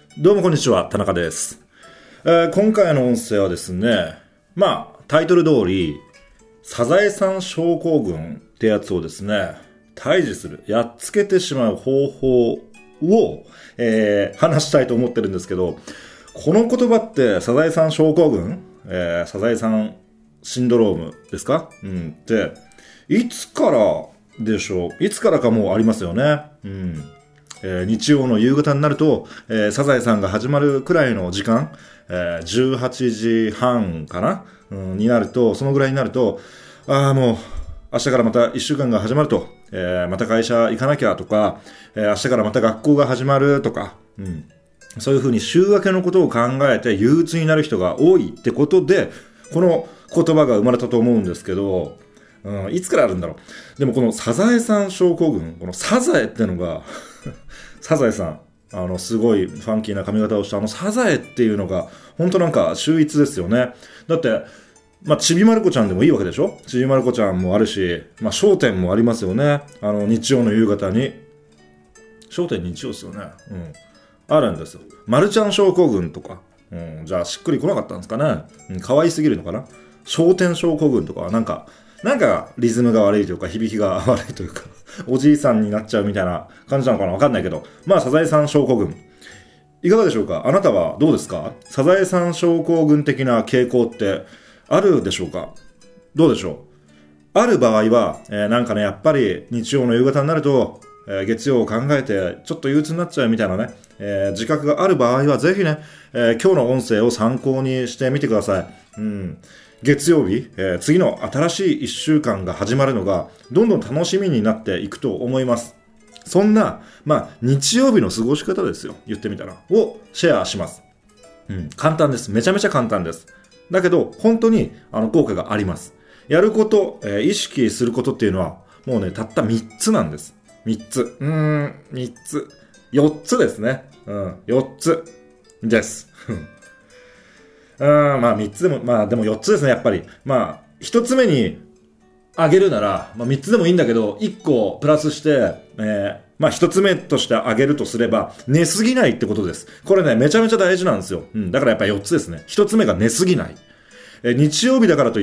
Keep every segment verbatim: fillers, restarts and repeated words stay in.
どうもこんにちは、田中です。えー、今回の音声はですね、まあタイトル通りサザエさん症候群ってやつをですね、退治する、やっつけてしまう方法を、えー、話したいと思ってるんですけど、この言葉ってサザエさん症候群、えー、サザエさんシンドロームですか、うん、っていつからでしょう。いつからかもうありますよね。うんえー、日曜の夕方になると、えー、サザエさんが始まるくらいの時間、えー、じゅうはちじはんかな、うん、になると、そのぐらいになると、ああもう明日からまたいっしゅうかんが始まると、えー、また会社行かなきゃとか、えー、明日からまた学校が始まるとか、うん、そういうふうに週明けのことを考えて憂鬱になる人が多いってことで、この言葉が生まれたと思うんですけど、うん、いつからあるんだろう。でもこのサザエさん症候群、このサザエってのがサザエさん、あのすごいファンキーな髪型をしたあのサザエっていうのが本当なんか秀逸ですよね。だってまあちびまる子ちゃんでもいいわけでしょ。ちびまる子ちゃんもあるし、まあ笑点もありますよね。あの日曜の夕方に、笑点日曜ですよね。うん、あるんですよ。まるちゃん症候群とか、うん、じゃあしっくりこなかったんですかね。うん、可愛すぎるのかな。笑点症候群とかはなんかなんかリズムが悪いというか響きが悪いというかおじいさんになっちゃうみたいな感じなのかな、わかんないけど、まあサザエさん症候群いかがでしょうか。あなたはどうですか。サザエさん症候群的な傾向ってあるでしょうか。どうでしょう。ある場合は、えー、なんかねやっぱり日曜の夕方になると、えー、月曜を考えてちょっと憂鬱になっちゃうみたいなね、えー、自覚がある場合はぜひね、えー、今日の音声を参考にしてみてください。うん月曜日、えー、次の新しいいっしゅうかんが始まるのがどんどん楽しみになっていくと思います。そんな、まあ、日曜日の過ごし方ですよ。言ってみたら。をシェアします。うん、簡単です。めちゃめちゃ簡単です。だけど、本当にあの効果があります。やること、えー、意識することっていうのは、もうね、たったみっつなんです。みっつ。うーん、みっつ。よっつですね。うん、よっつです。うん、まあみっつでも、まあでもよっつですね、やっぱり。まあ、ひとつめにあげるなら、まあみっつでもいいんだけど、いっこプラスして、えー、まあひとつめとしてあげるとすれば、寝すぎないってことです。これね、めちゃめちゃ大事なんですよ。うん、だからやっぱりよっつですね。ひとつめが寝すぎない。えー、日曜日だからといって、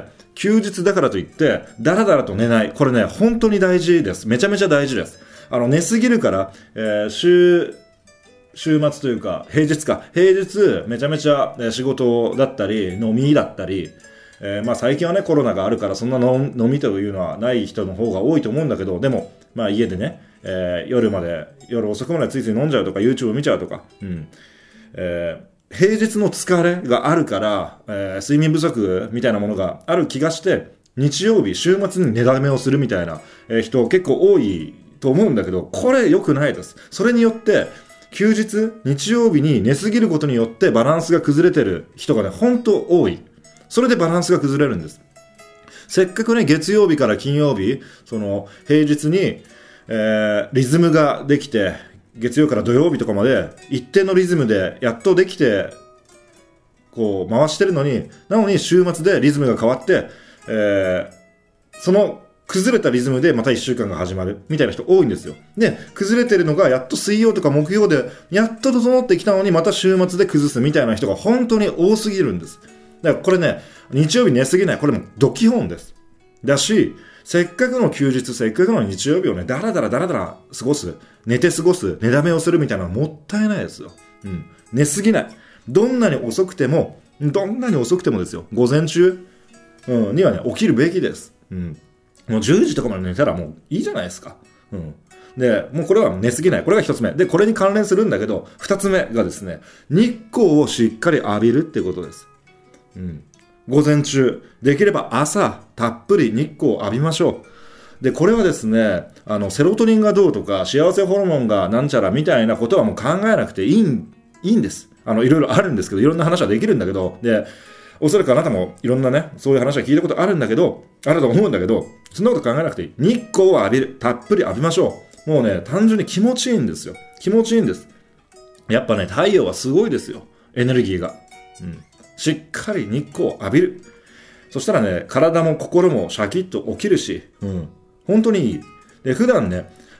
休日だからといって、だらだらと寝ない。これね、本当に大事です。めちゃめちゃ大事です。あの、寝すぎるから、えー、週、週末というか平日か平日めちゃめちゃ仕事だったり飲みだったり、えー、まあ最近はねコロナがあるからそんな飲みというのはない人の方が多いと思うんだけど、でもまあ家でね、えー、夜まで夜遅くまでついつい飲んじゃうとか YouTube 見ちゃうとか、うんえー、平日の疲れがあるから、えー、睡眠不足みたいなものがある気がして日曜日週末に寝だめをするみたいな、えー、人結構多いと思うんだけど、これ良くないです。それによって休日、日曜日に寝すぎることによってバランスが崩れてる人がね、ほんと多い。それでバランスが崩れるんです。せっかくね、月曜日から金曜日、その、平日に、えー、リズムができて、月曜から土曜日とかまで、一定のリズムでやっとできて、こう、回してるのに、なのに週末でリズムが変わって、えー、その、崩れたリズムでまたいっしゅうかんが始まるみたいな人多いんですよ。で、崩れてるのがやっと水曜とか木曜でやっと整ってきたのにまた週末で崩すみたいな人が本当に多すぎるんです。だからこれね、日曜日寝すぎない。これもド基本です。だし、せっかくの休日、せっかくの日曜日をね、だらだらだらだら過ごす、寝て過ごす、寝だめをするみたいなのはもったいないですよ。うん。寝すぎない。どんなに遅くても、どんなに遅くてもですよ。午前中、うん、にはね、起きるべきです。うん。もうじゅうじとかまで寝たらもういいじゃないですか。うん。で、もうこれは寝すぎない。これが一つ目。で、これに関連するんだけど、二つ目がですね、日光をしっかり浴びるっていうことです。うん。午前中、できれば朝、たっぷり日光を浴びましょう。で、これはですね、あの、セロトニンがどうとか、幸せホルモンがなんちゃらみたいなことはもう考えなくていいん、いいんです。あの、いろいろあるんですけど、いろんな話はできるんだけど、で、おそらくあなたもいろんなね、そういう話は聞いたことあるんだけど、あると思うんだけど、そんなこと考えなくていい。日光を浴びる。たっぷり浴びましょう。もうね、単純に気持ちいいんですよ。気持ちいいんです。やっぱね、太陽はすごいですよ。エネルギーが。うん。しっかり日光を浴びる。そしたらね、体も心もシャキッと起きるし、うん。本当にいい。で、普段ね、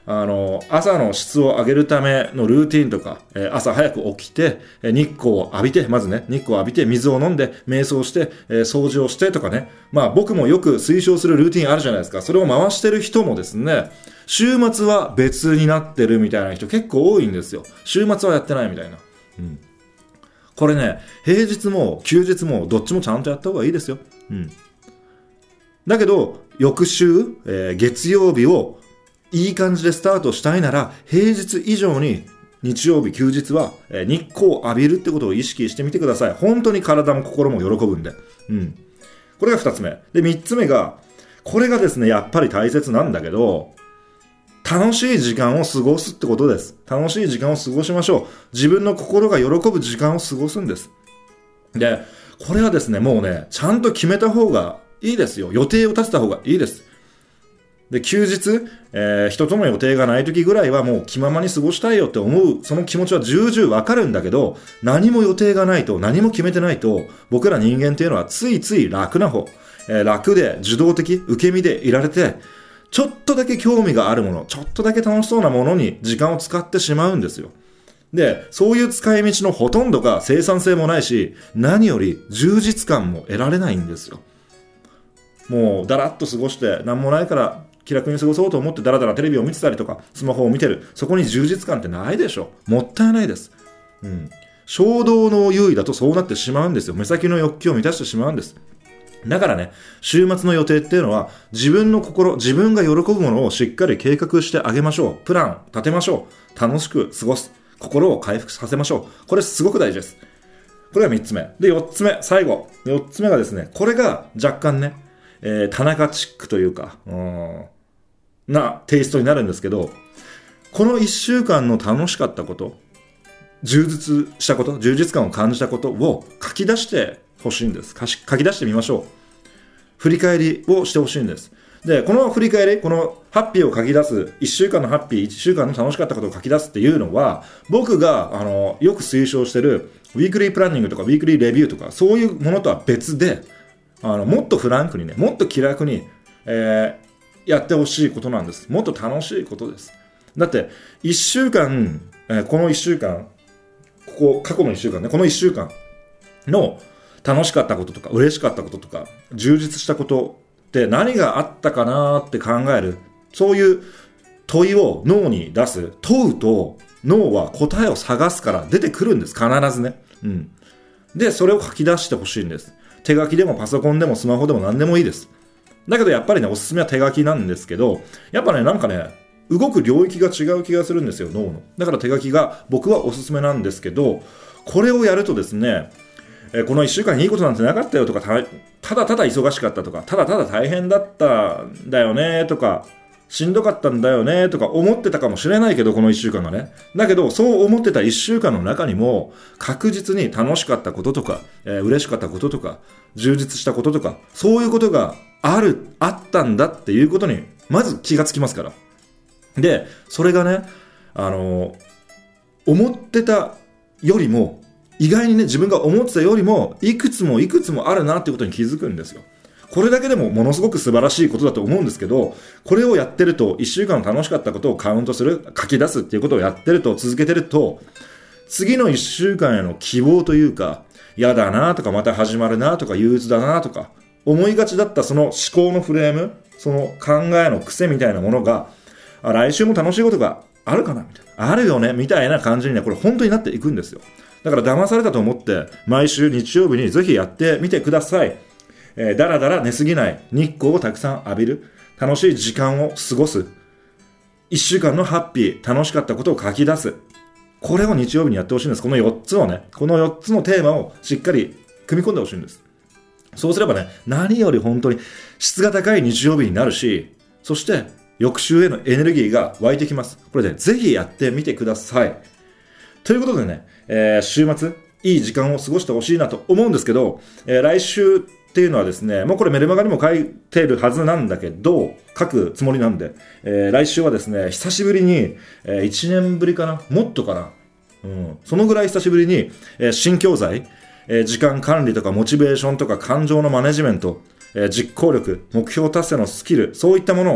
あの、朝の質を上げるためのルーティンとか、えー、朝早く起きて、えー、日光を浴びて、まずね、日光を浴びて、水を飲んで、瞑想して、えー、掃除をしてとかね。まあ僕もよく推奨するルーティンあるじゃないですか。それを回してる人もですね、週末は別になってるみたいな人結構多いんですよ。週末はやってないみたいな。うん。これね、平日も休日もどっちもちゃんとやった方がいいですよ。うん。だけど、翌週、えー、月曜日をいい感じでスタートしたいなら、平日以上に日曜日、休日は、えー、日光を浴びるってことを意識してみてください。本当に体も心も喜ぶんで。うん。これが二つ目。で、三つ目が、これがですね、やっぱり大切なんだけど、楽しい時間を過ごすってことです。楽しい時間を過ごしましょう。自分の心が喜ぶ時間を過ごすんです。で、これはですね、もうね、ちゃんと決めた方がいいですよ。予定を立てた方がいいです。で、休日、えー、人との予定がない時ぐらいはもう気ままに過ごしたいよって思う、その気持ちは重々わかるんだけど、何も予定がないと、何も決めてないと、僕ら人間っていうのはついつい楽な方、えー、楽で受動的、受け身でいられて、ちょっとだけ興味があるもの、ちょっとだけ楽しそうなものに時間を使ってしまうんですよ。で、そういう使い道のほとんどが生産性もないし、何より充実感も得られないんですよ。もうだらっと過ごして何もないから気楽に過ごそうと思ってだらだらテレビを見てたりとかスマホを見てる。そこに充実感ってないでしょ。もったいないです。うん。衝動の優位だとそうなってしまうんですよ。目先の欲求を満たしてしまうんです。だからね、週末の予定っていうのは自分の心、自分が喜ぶものをしっかり計画してあげましょう。プラン立てましょう。楽しく過ごす。心を回復させましょう。これすごく大事です。これが三つ目。で、四つ目、最後。四つ目がですね、これが若干ね、えー、田中チックというか、うーん、なテイストになるんですけど、この一週間の楽しかったこと、充実したこと、充実感を感じたことを書き出してほしいんです。書き出してみましょう。振り返りをしてほしいんです。で、この振り返り、このハッピーを書き出す、一週間のハッピー、一週間の楽しかったことを書き出すっていうのは、僕が、あの、よく推奨してる、ウィークリープランニングとか、ウィークリーレビューとか、そういうものとは別で、あの、もっとフランクにね、もっと気楽に、えー、やってほしいことなんです。もっと楽しいことです。だって、一週間、えー、この一週間、ここ、過去の一週間ね、この一週間の楽しかったこととか、嬉しかったこととか、充実したことって何があったかなって考える。そういう問いを脳に出す。問うと、脳は答えを探すから出てくるんです。必ずね。うん。で、それを書き出してほしいんです。手書きでもパソコンでもスマホでも何でもいいです。だけどやっぱりね、おすすめは手書きなんですけど、やっぱね、なんかね、動く領域が違う気がするんですよ、脳の。だから手書きが僕はおすすめなんですけど、これをやるとですね、えこのいっしゅうかんにいいことなんてなかったよとか、た、ただただ忙しかったとか、ただただ大変だったんだよねとか、しんどかったんだよねとか思ってたかもしれないけど、このいっしゅうかんがね。だけど、そう思ってたいっしゅうかんの中にも、確実に楽しかったこととか、えー、嬉しかったこととか、充実したこととか、そういうことがある、あったんだっていうことに、まず気がつきますから。で、それがね、あのー、思ってたよりも、意外にね、自分が思ってたよりも、いくつもいくつもあるなってことに気づくんですよ。これだけでもものすごく素晴らしいことだと思うんですけど、これをやってると、いっしゅうかんの楽しかったことをカウントする、書き出すっていうことをやってると、続けてると、次のいっしゅうかんへの希望というか、嫌だなとか、また始まるなとか、憂鬱だなとか、思いがちだったその思考のフレーム、その考えの癖みたいなものが、あ、来週も楽しいことがあるかなみたいな。あるよねみたいな感じにね、これ本当になっていくんですよ。だから騙されたと思って、毎週日曜日にぜひやってみてください。えー、だらだら寝すぎない。日光をたくさん浴びる。楽しい時間を過ごす。一週間のハッピー、楽しかったことを書き出す。これを日曜日にやってほしいんです。このよっつをね、このよっつのテーマをしっかり組み込んでほしいんです。そうすればね、何より本当に質が高い日曜日になるし、そして翌週へのエネルギーが湧いてきます。これで、ね、ぜひやってみてください。ということでね、えー、週末、いい時間を過ごしてほしいなと思うんですけど、えー、来週っていうのはですね、もうこれメルマガにも書いてるはずなんだけど、書くつもりなんで、えー、来週はですね、久しぶりに、えー、いちねんぶりかなもっとかな、うん、そのぐらい久しぶりに、えー、新教材、えー、時間管理とかモチベーションとか感情のマネジメント、えー、実行力、目標達成のスキル、そういったものを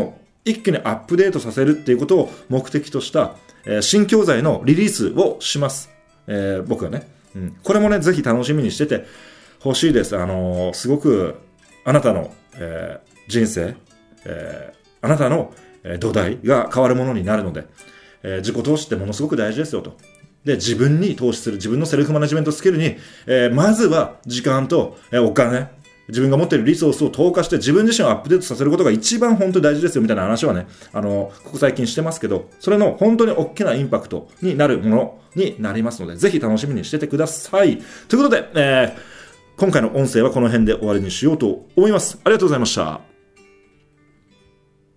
一気にアップデートさせるっていうことを目的とした、えー、新教材のリリースをします。えー、僕はね、うん。これもね、ぜひ楽しみにしててほしいです。あのー、すごく、あなたの、えー、人生、えー、あなたの土台が変わるものになるので、えー、自己投資ってものすごく大事ですよと。で、自分に投資する、自分のセルフマネジメントスキルに、えー、まずは時間と、えー、お金、自分が持っているリソースを投下して自分自身をアップデートさせることが一番本当に大事ですよみたいな話はね、あの、ここ最近してますけど、それの本当に大きなインパクトになるものになりますので、ぜひ楽しみにしててください。ということで、えー、今回の音声はこの辺で終わりにしようと思います。ありがとうございました。